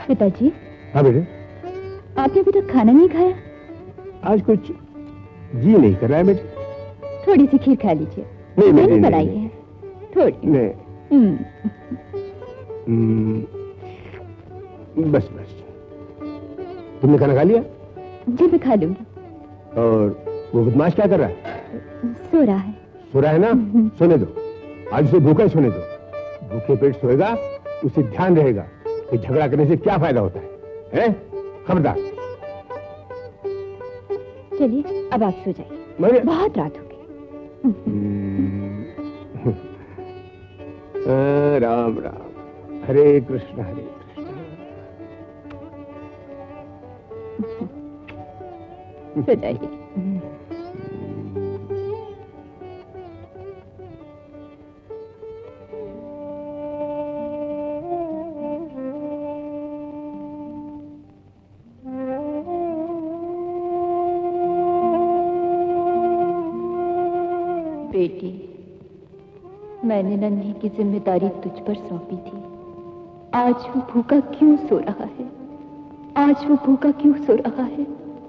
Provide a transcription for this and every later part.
पिताजी। हाँ बेटे। आपने अभी तक खाना नहीं खाया? आज कुछ जी नहीं कर रहा है बेटे। थोड़ी सी खीर खा लीजिए। नहीं, मैंने नहीं, बनाई नहीं, है थोड़ी। नहीं। बस बस। तुमने खाना खा लिया? जी मैं खा लूंगी। और वो बदमाश क्या कर रहा है? सो रहा है। सो रहा है ना? सोने दो। आज उसे भूखा ही सोने दो। भूखे पेट सोएगा उसे ध्यान रहेगा कि झगड़ा करने से क्या फायदा होता है? खबरदार। चलिए अब आप सो जाइए, बहुत रात हो गई। राम राम, हरे कृष्ण हरे कृष्ण। सो जाइए। बेटी, मैंने नन्ही की जिम्मेदारी तुझ पर सौंपी थी। आज वो भूखा क्यों सो रहा है? आज वो भूखा क्यों सो रहा है?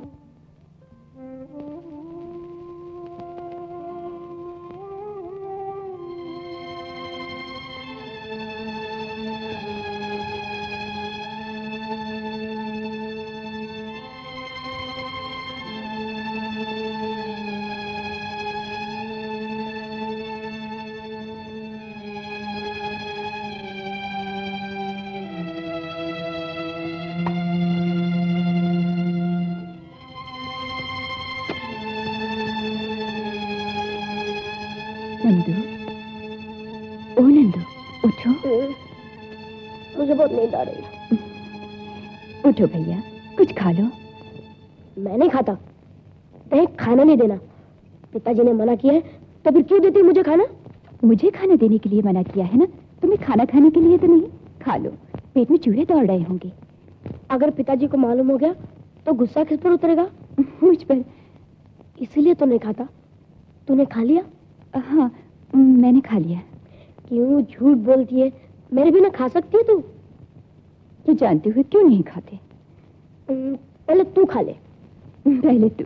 नंदू, ओ नंदू, उठो। मुझे बहुत नींद आ रही है। उठो भैया, कुछ खा लो। मैं नहीं खाता। खाना नहीं देना। पिताजी ने मना किया है तो फिर क्यों देती मुझे खाना? मुझे खाना देने के लिए मना किया है ना, तुम्हें खाना खाने के लिए तो नहीं। खा लो, पेट में चूहे दौड़ रहे होंगे। अगर पिताजी को मालूम हो गया तो गुस्सा किस पर उतरेगा? मुझ पर। इसीलिए तो नहीं खाता। तूने खा लिया? हाँ, मैंने खा लिया। क्यों झूठ बोलती है? मेरे बिना खा सकती है तू? तू जानते हुए क्यों नहीं खाते? पहले तू खा ले। पहले तू।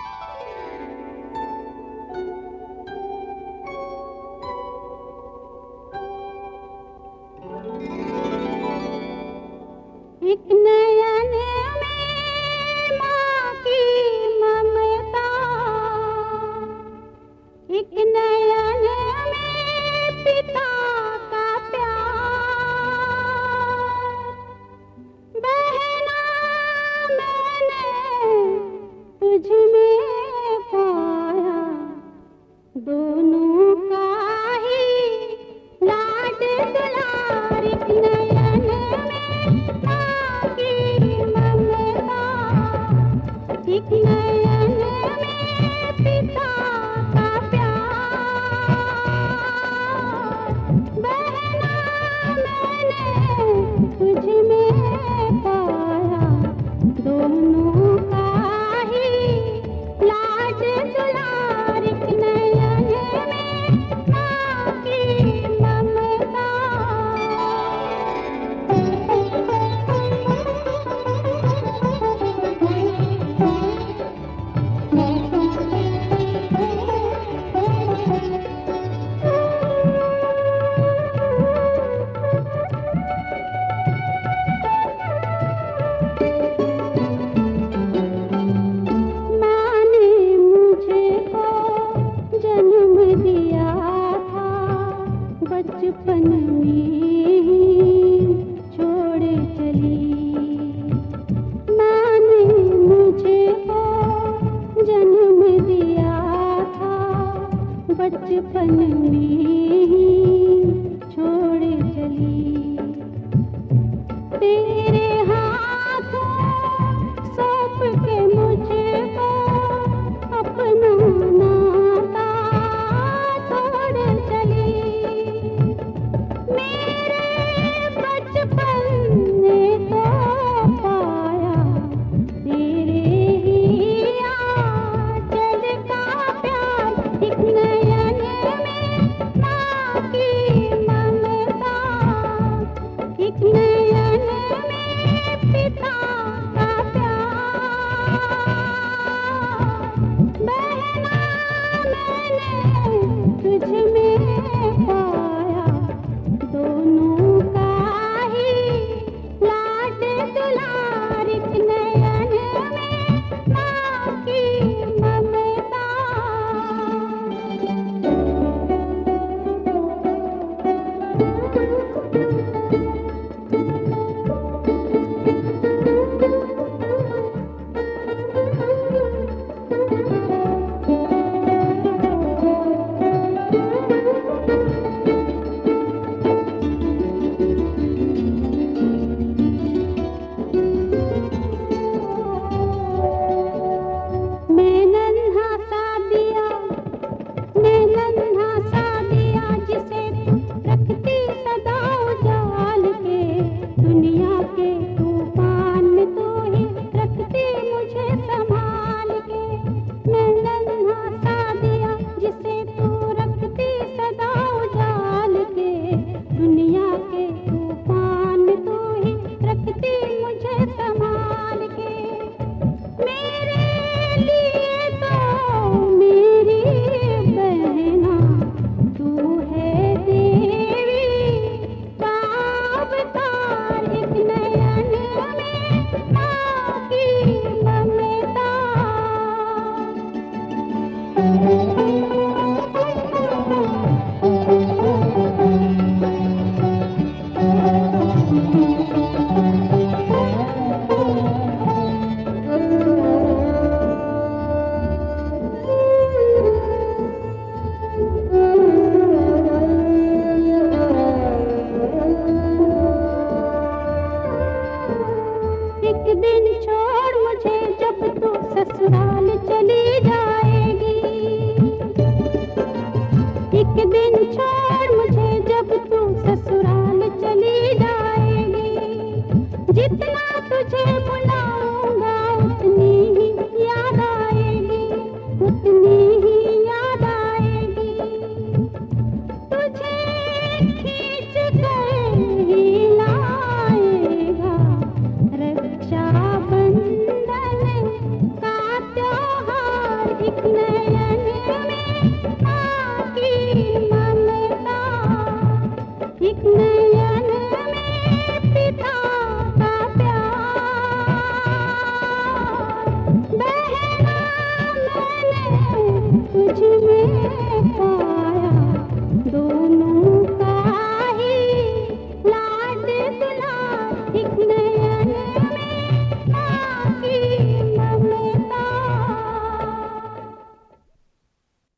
एक नयन में माँ की ममता, एक नयन में पिता का प्यार। बहना मैंने तुझ में छोड़ मुझे जब तू ससुराल चली जाएगी, जितना तुझे